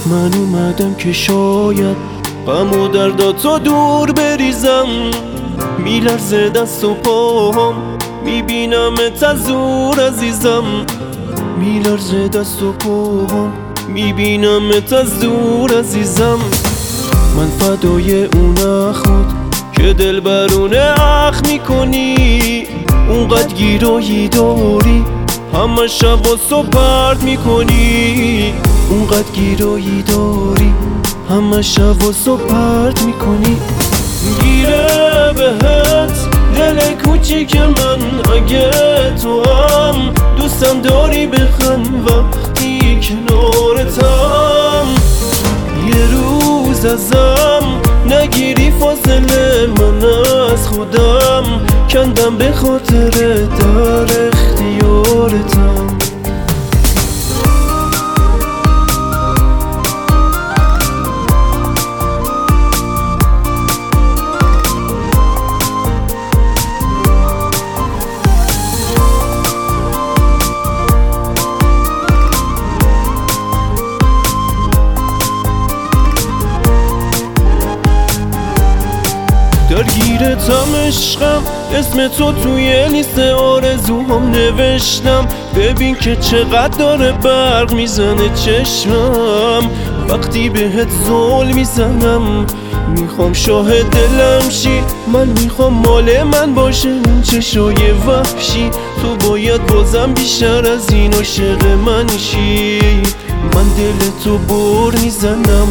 من اومدم که شاید غم و درداتو دور بریزم. میلرزه دست و پاهم میبینمت از دور عزیزم. میلرزه دست و پاهم میبینمت از دور عزیزم. من فدای اون اخمات که دل برونه اخ میکنی. اونقدر گیرایی داری همه شب و صبح پرد میکنی. اونقدر گیرایی داری همه شب و صبح پرد میکنی. گیره بهت دل کوچیک من اگه تو هم دوستم داری بخند وقتی کنارتم. یه روز ازم نگیری فاصله من از خودم کندم به خاطر در اختیارتم. درگیرتم عشقم اسم تو توی لیست آرزوهام نوشتم. ببین که چقدر داره برق میزنه چشمم وقتی بهت زل میزنم. میخوام شاهد دلم شی من میخوام مال من باشه اون چشای وحشی. تو باید بازم بیشتر از این عاشق من شی. من دل تو بر میزنم.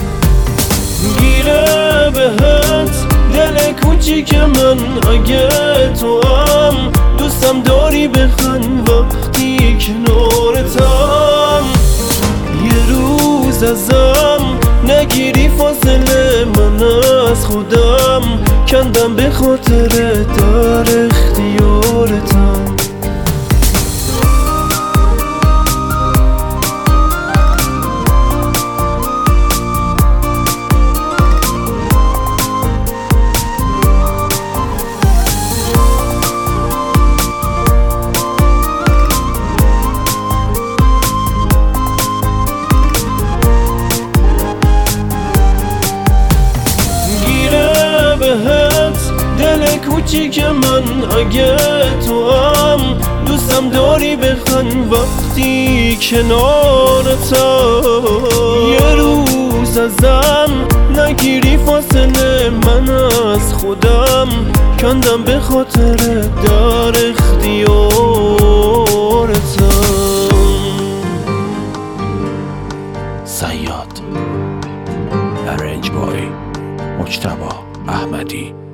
گیره بهت دل کوچیک من اگه تو هم دوستم داری بخند وقتی کنارتم. یه روز ازم نگیری فاصله من از خودم کندم به خاطر در اختیارتم. دل کوچیک من اگه تو هم دوستم داری بخند وقتی کنارتم. یه روز ازم نگیری فاصله من از خودم کندم به خاطر در اختیارتم. صیاد ارنج بای مجتبی احمدی.